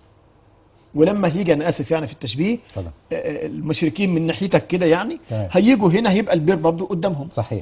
ولما هيجي، انا اسف يعني في التشبيه، طبعا. المشركين من ناحيتك كده يعني تمام. هيجوا هنا هيبقى البير برضه قدامهم. صحيح.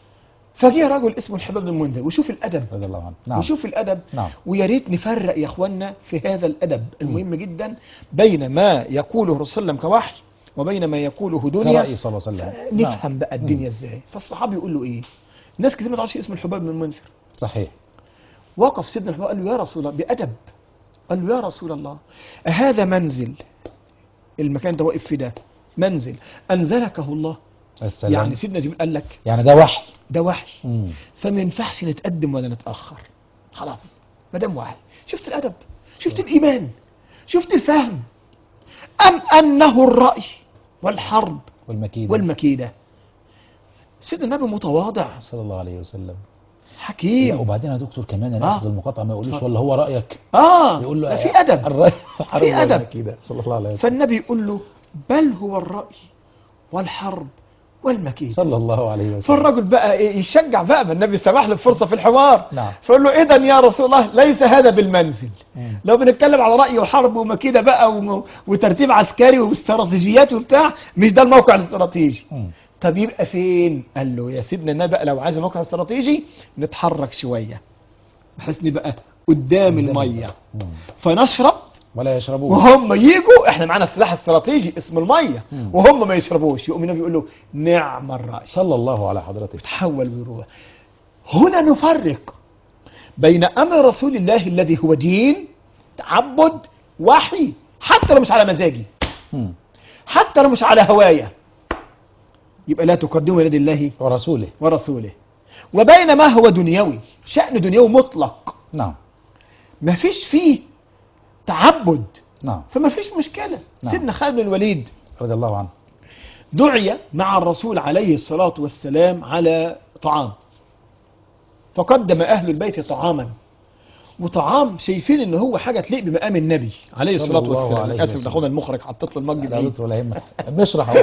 فجه رجل اسمه الحباب بن المنذر، وشوف الادب، رضي الله عنه. نعم. وشوف الادب. نعم. ويا ريت نفرق يا اخوانا في هذا الادب المهم جدا بين ما يقوله الرسول صلى الله عليه وسلم كوحي وبين ما يقوله دنيا. كرأي صلى الله عليه وسلم. نفهم بقى الدنيا ازاي. فالصحابي يقول له ايه؟ ناس كتير ما تعرفش اسم الحباب بن المنذر. صحيح. وقف سيدنا الحباب قال له يا رسول الله بأدب، قال له يا رسول الله أهذا منزل، المكان ده واقف فيه ده منزل أنزلكه الله؟ السلام. يعني سيدنا جبريل قال لك يعني ده وحي. ده وحي، مم. فما ينفعش نتقدم ولا نتأخر، خلاص ما دام وحي. شفت الأدب، شفت الإيمان، شفت الفهم. أم أنه الرأي والحرب والمكيدة. والمكيدة. سيدنا النبي متواضع صلى الله عليه وسلم. لا، حكيم. وبعدين يا دكتور كمان انا اسف المقاطعه، ما يقولوش ولا هو رايك، يقول له ده في أدب، الراي في أدب كده صلى الله عليه وسلم. فالنبي يقول له بل هو الرأي والحرب والمكيد. صلى الله عليه وسلم. فالرجل بقى إيه يشجع بقى، ما النبي سمح له فرصة في الحوار. نعم. فقال له إذا يا رسول الله ليس هذا بالمنزل. لو بنتكلم على رأي وحرب ومكيدة بقى وترتيب عسكري واستراتيجيات وبتاع، مش ده الموقع الاستراتيجي. طب يبقى فين؟ قال له يا سيدنا النبي بقى لو عايز موقع استراتيجي نتحرك شوية بحيث نبقى قدام المية فنشرب ولا يشربون، وهم يجوا احنا معانا السلاح الاستراتيجي اسمه الميه وهم ما يشربوش. يقوم النبي يقول له نعم الرأي، صلى الله على حضرته. يتحول ويروح. هنا نفرق بين امر رسول الله الذي هو دين تعبد وحي، حتى لو مش على مزاجي، حتى لو مش على هوايا، يبقى لا تقدموا يد الله ورسوله، وبين ما هو دنيوي، شأن دنيوي مطلق. نعم. ما فيش فيه تعبد. نعم. فما فيش مشكلة. نعم. سيدنا خالد بن الوليد رضي الله عنه دعي مع الرسول عليه الصلاة والسلام على طعام، فقدم أهل البيت طعاما، وطعام شايفين ان هو حاجة تليق بمقام النبي عليه الصلاة والسلام. اسف ناخدها المخرج حطيت له المج لا دكتور ولا يهمك بنشرح اهو.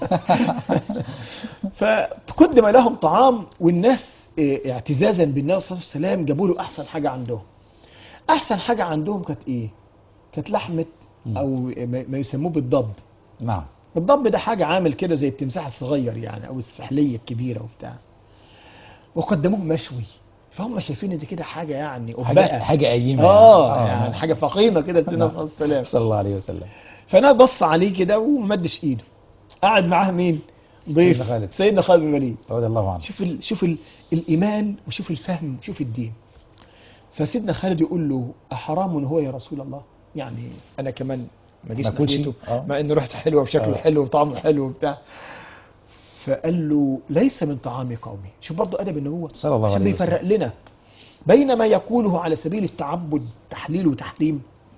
فقدم لهم طعام، والناس اعتزازا بالنبي صلى الله عليه وسلم جابوا له احسن حاجة عندهم. احسن حاجة عندهم كانت ايه؟ كانت لحمة او ما يسموه بالضب. نعم. الضب ده حاجة عامل كده زي التمساح الصغير يعني، او السحلية الكبيرة وبتاع، وقدموه مشوي. فهم شايفين ان دي كده حاجة يعني حاجة قيمة يعني حاجة فخيمة كده سيدنا صلى الله عليه وسلم. صلى الله عليه وسلم. فانا بص عليه كده وممدش ايده. قاعد معاه مين؟ ضيف سيدنا خالد بن الوليد رضي الله عنه. شوف الايمان وشوف الفهم وشوف الدين. فسيدنا خالد يقول له أحرام هو يا رسول الله؟ يعني انا كمان ما جيش ناحيته مع ان ريحته حلوه وشكله حلو وطعمه حلو وبتاع. فقال له ليس من طعام قومي. شوف برضه ادب النبوه صلى الله عليه وسلم، عشان بيفرق لنا بين ما يقوله على سبيل التعبد تحليل وتحريم،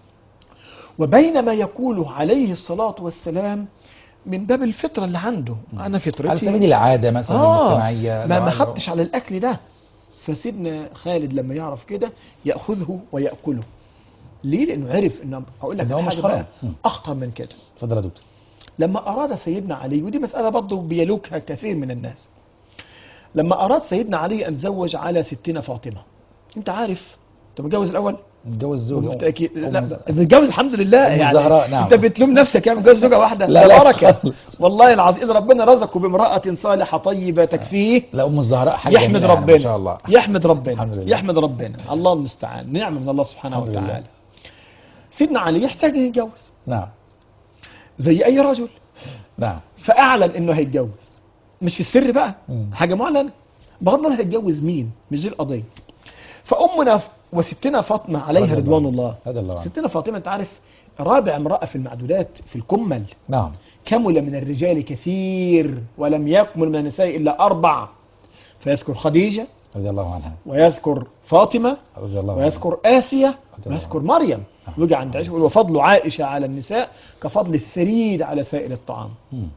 وبين ما يقوله عليه الصلاه والسلام من باب الفطره اللي عنده. انا فطرتي على سبيل العاده مثلا المجتمعيه، ما خدتش على الاكل ده. فسيدنا خالد لما يعرف كده ياخذه وياكله. ليه؟ لانه عرف ان اقول لك حاجه بقى اخطر من كده. اتفضل يا دكتور. لما اراد سيدنا علي، ودي مساله برضه بيلوكها كثير من الناس، لما اراد سيدنا علي ان يتزوج على ستنا فاطمه، انت عارف انت متجوز الاول؟ متجوز زوجه بالتاكيد. لا متجوز الحمد لله يعني الزهراء. نعم. انت بتلوم نفسك يا متجوز زوجه واحده؟ لا بركه والله العظيم. اذا ربنا رزقه بامراه صالحه طيبه تكفيه، لا ام الزهراء حاجه يحمد ربنا ما شاء الله، يحمد ربنا يحمد ربنا. الله المستعان، نعمه من الله سبحانه وتعالى. سيدنا علي يحتاج ان يتجوز. نعم. زي اي رجل. نعم. فاعلن انه هيتجوز، مش في السر بقى، حاجه معلنه. بغض النظر هيتجوز مين، مش دي القضيه. فامنا وستنا فاطمه عليها رضوان الله، ستنا فاطمه انت عارف رابع امراه في المعدودات في الكمل. نعم. كمل من الرجال كثير ولم يكمل من النساء الا 4، فيذكر خديجه رضي الله عنها، ويذكر فاطمة رضي الله عنها. ويذكر آسيا رضي الله ويذكر مريم. ويجي عند عائشة يقول وفضل عائشة على النساء كفضل الثريد على سائر الطعام. مم.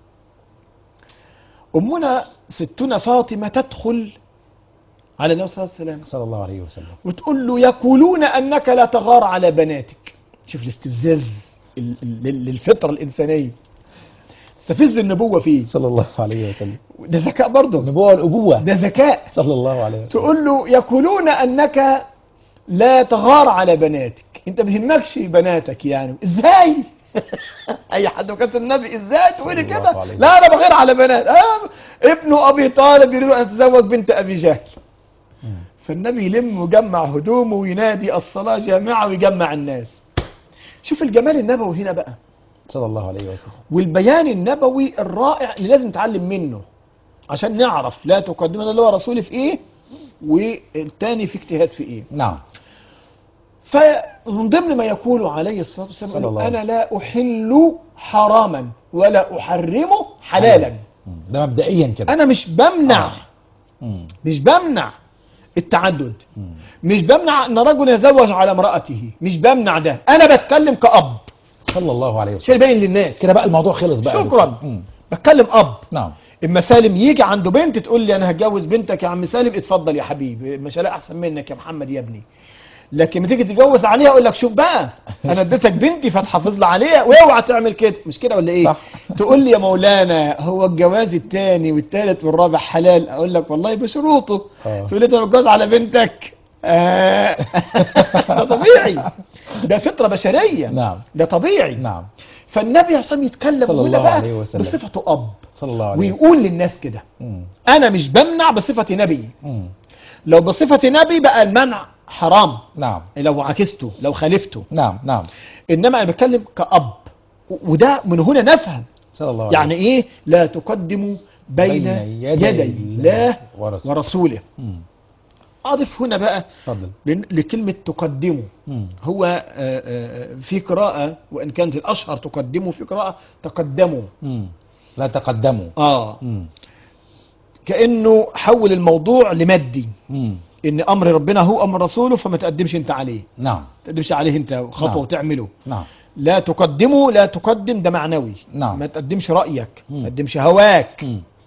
أمنا ستنا فاطمة تدخل على النبي صلى الله عليه وسلم صلى الله عليه وسلم وتقول له يقولون أنك لا تغار على بناتك. شوف الاستفزاز للفطرة الإنسانية، استفز النبوة فيه صلى الله عليه وسلم. ده ذكاء برضه، النبوة والأبوة ده ذكاء. صلى الله عليه وسلم. تقول له يقولون أنك لا تغار على بناتك، انت ما يهمكش بناتك يعني ازاي؟ اي حد وكانت النبي ازاي تقولي صلى الله كده؟ عليه لا انا بغير على بنات. ابن ابي طالب يريد ان يتزوج بنت ابي جهل. فالنبي يلم ويجمع هدومه وينادي الصلاة جامعة ويجمع الناس. شوف الجمال النبوي هنا بقى، صلى الله عليه وسلم، والبيان النبوي الرائع اللي لازم نتعلم منه عشان نعرف لا تقدمنا الله ورسوله في ايه والتاني في اجتهاد في ايه. نعم. فمن ضمن ما يقول عليه الصلاة والسلام صلى الله عليه أنا لا أحل حراما ولا أحرمه حلالا. ده مبدئيا كده. أنا مش بمنع مش بمنع التعدد، مش بمنع أن رجل يتزوج على امرأته، مش بمنع ده. أنا بتكلم كأب صلى الله عليه شيء وسلم. باين للناس كده بقى الموضوع خلص بقى. شكرا. بتكلم أب. نعم. اما سالم يجي عنده بنت تقول لي انا هتجوز بنتك يا عم سالم، اتفضل يا حبيبي، مش هلاقي احسن منك يا محمد يا ابني. لكن ما تيجي تتجوز عليها اقول لك شوف بقى انا اديتك بنتي فتحافظ لي عليها واوعى تعمل كده، مش كده ولا ايه؟ صح. تقول لي يا مولانا هو الجواز الثاني والثالث والرابع حلال، اقول لك والله بشروطه. تقول لي انت بتجوز على بنتك؟ ده طبيعي، ده فطره بشريه. نعم. ده طبيعي. نعم. فالنبي عشان يتكلم صلى ويقول الله بقى عليه وسلم بصفته اب صلى الله عليه وسلم ويقول للناس كده انا مش بمنع بصفتي نبي. لو بصفتي نبي بقى المنع حرام. نعم. لو عكسته لو خالفته. نعم. نعم. انما انا بتكلم كأب، وده من هنا نفهم صلى الله عليه يعني ايه لا تقدموا بين يدي الله ورسوله. اضف هنا بقى اتفضل لكلمة تقدموا. هو في قراءة وان كانت الاشهر تقدموا، في قراءة تقدموا. لا تقدموا. كأنه حول الموضوع لمادي. ان امر ربنا هو امر رسوله، فما تقدمش انت عليه. نعم. ما تقدمش عليه انت خطوة. نعم. وتعمله. نعم. لا تقدموا، لا تقدم ده معنوي. نعم. ما تقدمش رأيك، ما تقدمش هواك.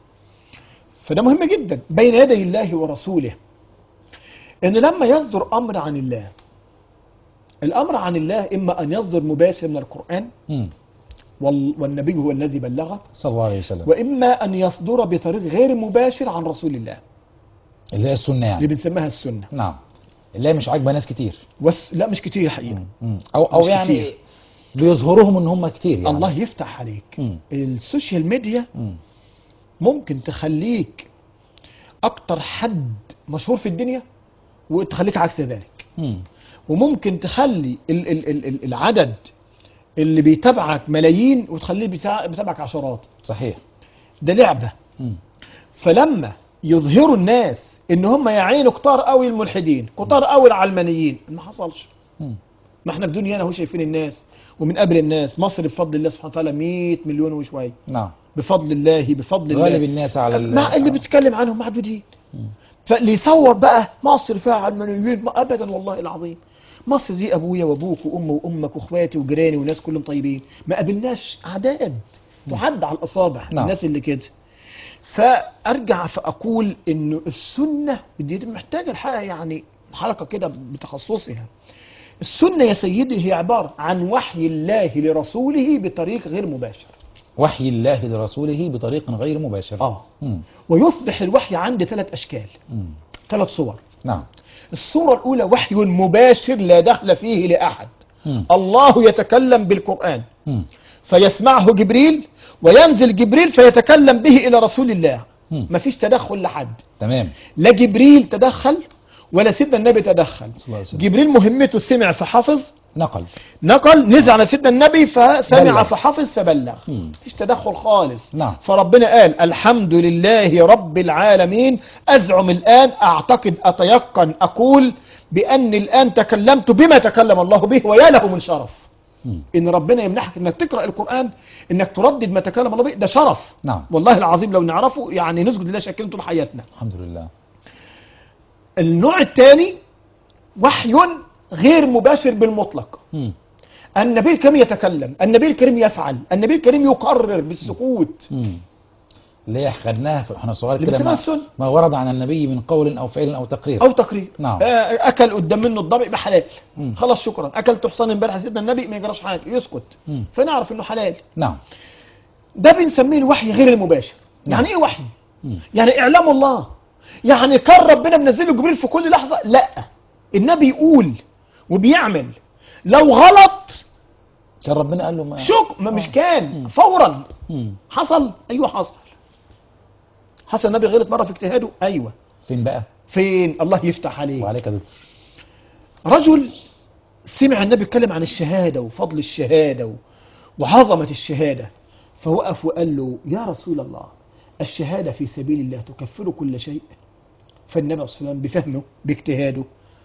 فده مهم جدا بين يدي الله ورسوله، ان لما يصدر امر عن الله، الامر عن الله اما ان يصدر مباشر من القرآن والنبي هو الذي بلغه صلى الله عليه وسلم، واما ان يصدر بطريق غير مباشر عن رسول الله اللي هي السنة يعني، اللي بنسميها السنة. نعم. اللي هي مش عاجبه ناس كتير. لا مش كتير حقيقة. او يعني كتير. بيظهرهم ان هم كتير يعني. الله يفتح عليك. السوشيال ميديا ممكن تخليك اكتر حد مشهور في الدنيا وتخليك عكس ذلك. وممكن تخلي العدد اللي بيتابعك ملايين وتخليه بيتابعك عشرات. صحيح. ده لعبة. فلما يظهروا الناس ان هم يعينوا كتار قوي الملحدين، كتار قوي العلمانيين، ما حصلش. ما احنا في دنيانا اهو شايفين الناس ومن قبل الناس. مصر بفضل الله سبحانه وتعالى 100 مليون وشويه. نعم. بفضل الله بفضل الله. غالب الناس على مع اللي بيتكلم عنهم محدودين. فاللي يصور بقى مصر فيها علمانيين، ابدا والله العظيم. مصر دي ابويا وابوك وامي وامك واخواتي وجيراني والناس كلهم طيبين، ما قابلناش اعداد تعد على الاصابع. نعم. الناس اللي كده. فارجع فاقول انه السنه دي محتاجه الحقيقه يعني حركه كده بتخصصها. السنه يا سيدي هي عباره عن وحي الله لرسوله بطريق غير مباشر. وحي الله لرسوله بطريق غير مباشر. ويصبح الوحي عندي 3 اشكال، 3 صور. نعم. الصورة الأولى وحي مباشر لا دخل فيه لأحد. الله يتكلم بالقرآن فيسمعه جبريل وينزل جبريل فيتكلم به إلى رسول الله. مفيش تدخل لحد. تمام. لا جبريل تدخل ولا سيدنا النبي تدخل. جبريل مهمته سمع فحفظ، نقل نزل على سيدنا النبي فسمع فحفظ فبلغ. مفيش تدخل خالص. نعم. فربنا قال الحمد لله رب العالمين. أزعم الآن، أعتقد، أتيقن، أقول بأن الآن تكلمت بما تكلم الله به، ويا له من شرف. إن ربنا يمنحك إنك تقرأ القرآن، إنك تردد ما تكلم الله به، ده شرف. نعم. والله العظيم لو نعرفه يعني نسجد لله شاكرين طول حياتنا. الحمد لله. النوع الثاني وحي غير مباشر بالمطلق. النبي الكريم يتكلم، النبي الكريم يفعل، النبي الكريم يقرر بالسكوت. اللي هي خدناها في احنا صغار اللي كده، السنة. ما ورد عن النبي من قول او فعل او تقرير. او تقرير. نعم. اكل قدام منه الضبع بحلال، خلاص شكرا. اكلت حصان امبارح سيدنا النبي، ما يجراش حاجه، يسكت، فنعرف انه حلال. نعم. ده بنسميه الوحي غير المباشر. يعني ايه وحي؟ يعني اعلام الله. يعني كان ربنا منزله جبريل في كل لحظه؟ لا، النبي يقول وبيعمل. لو غلط كان ربنا قال له ما مش كان فورا حصل. ايوه حصل. حصل. النبي غلط مره في اجتهاده. ايوه. فين بقى؟ فين؟ الله يفتح عليه. وعليك يا دكتور. رجل سمع النبي يتكلم عن الشهاده وفضل الشهاده وعظمه الشهاده، فوقف وقال له يا رسول الله، الشهاده في سبيل الله تكفر كل شيء؟ فالنبي صلى الله عليه وسلم بفهمه باجتهاده،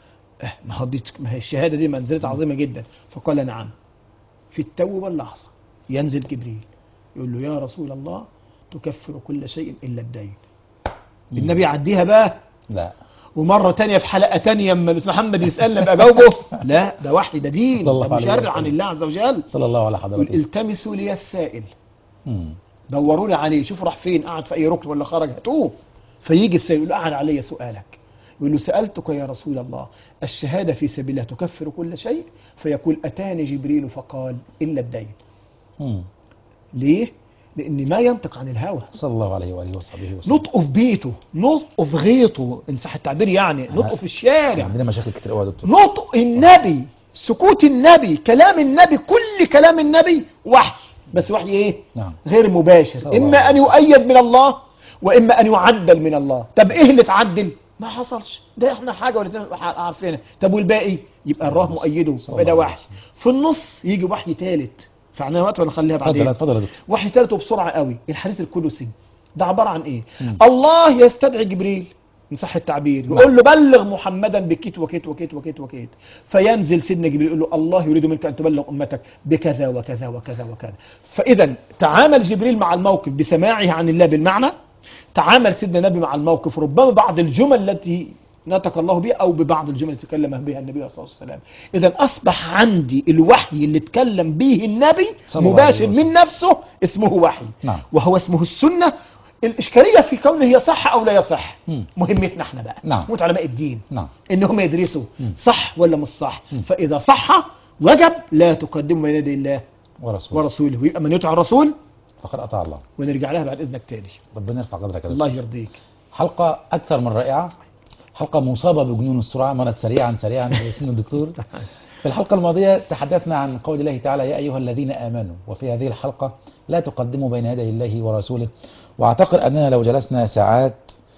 ما هي الشهاده دي منزله عظيمه جدا. فقال نعم. في التو واللحظه ينزل جبريل يقول له يا رسول الله تكفر كل شيء الا الدين. النبي يعديها بقى؟ لا. ومره تانية في حلقه تانية اما الاستاذ محمد يسالنا ابقى اجاوبه؟ لا، ده وحي، ده دين، ده مشرع عن الله عز وجل. صلى الله على حضرته. التمسوا لي السائل. دوروا لي عليه، شوف راح فين، قعد في اي ركن ولا خرج، هاتوه. فيجي السائل يقول له اعد علي سؤالك. يقول له سالتك يا رسول الله الشهاده في سبيل الله تكفر كل شيء؟ فيقول اتاني جبريل فقال الا الدين. ليه؟ لان ما ينطق عن الهوى صلى الله عليه واله وصحبه وسلم. نطقه في بيته، نطقه في غيطه، ان صح التعبير، يعني نطقه في الشارع. عندنا مشاكل كتير قوي يا دكتور. نطق النبي، سكوت النبي، كلام النبي، كل كلام النبي وحي. بس وحي ايه؟ نعم. غير مباشر. اما ان يؤيد من الله واما ان يعدل من الله. طب ايه اللي اتعدل؟ ما حصلش، ده احنا حاجه ولا اتنين عارفينها. طب والباقي؟ يبقى الله مؤيده، يبقى ده وحي. في النص يجي وحي ثالث، فعناها وقت ولا نخليها بعدين؟ اتفضل يا دكتور. وحي ثالث وبسرعه قوي، الحديث القدسي. ده عباره عن ايه؟ الله يستدعي جبريل ان صح التعبير، يقول له بلغ محمدا بكيت وكيت وكيت وكيت وكيت. فينزل سيدنا جبريل يقول له الله يريد منك ان تبلغ امتك بكذا وكذا وكذا وكذا. فاذا تعامل جبريل مع الموقف بسماعه عن الله بالمعنى، تعامل سيدنا النبي مع الموقف ربما بعض الجمل التي نطق الله بها او ببعض الجمل التي تكلم بها النبي صلى الله عليه وسلم. اذا اصبح عندي الوحي اللي اتكلم به النبي مباشر من نفسه اسمه وحي. نعم. وهو اسمه السنه. الاشكاليه في كونه يصح او لا يصح مهمتنا احنا بقى. نعم. موت علماء الدين. نعم. انهم يدرسوا صح ولا مش صح. فاذا صح وجب لا تقدموا بين يدي الله ورسوله. ويبقى من يطع الرسول فقد اطاع الله. ونرجع لها بعد اذنك تاني. ربنا يرفع قدرك يا دكتور. الله يرضيك. حلقه اكثر من رائعه، حلقه مصابه بجنون السرعه، مرت سريعا اسم الدكتور. في الحلقه الماضيه تحدثنا عن قول الله تعالى يا ايها الذين امنوا، وفي هذه الحلقه لا تقدموا بين يدي الله ورسوله. واعتقد اننا لو جلسنا ساعات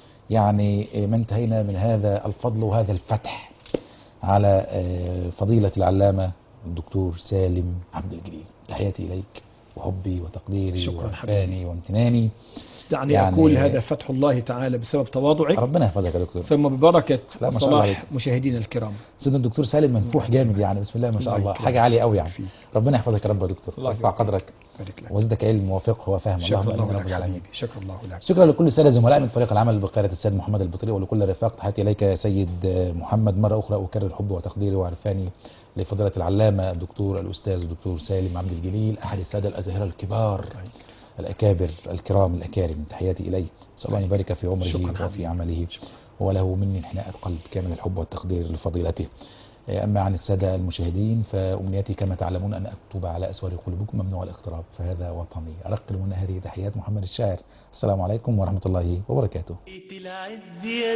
يعني ما انتهينا من هذا الفضل وهذا الفتح على فضيله العلامه الدكتور سالم عبد الجليل. تحياتي اليك وحبي وتقديري وعرفاني وامتناني. يعني أقول هذا فتح الله تعالى بسبب تواضعك. ربنا يحفظك يا دكتور. ثم ببركة وصلاح مشاهدينا الكرام. سيدنا الدكتور سالم منفوح جامد، يعني بسم الله ما شاء الله، حاجة عالية قوي يعني. ربنا يحفظك يا رب يا دكتور، يرفع قدرك ويزدك علم وفقه وفهم. شكرا الله لك حبيبي. شكرا الله لك. شكرا لكل الساده زملاء من فريق العمل بقياده السيد محمد البطري ولكل الرفاق. تحياتي اليك يا سيد محمد. مره اخرى اكرر حبي وتقديري وعرفاني لفضيله العلامه الدكتور الاستاذ الدكتور سالم عبد الجليل، احد الساده الازاهره الكبار الأكابر الكرام الأكارم. تحياتي إليه، أسأل الله أن يبارك في عمره وفي عمله، وله مني انحناء قلب كامل الحب والتقدير لفضيلته. أما عن السادة المشاهدين فأمنيتي كما تعلمون أن أكتب على أسوار قلوبكم ممنوع الاقتراب، فهذا وطني. أرقل من هذه تحيات محمد الشاعر. السلام عليكم ورحمة الله وبركاته. بيت العز يا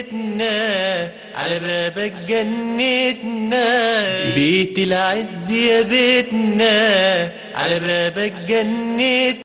بيتنا على بابك جنتنا، بيت العز يا بيتنا على بابك جنتنا.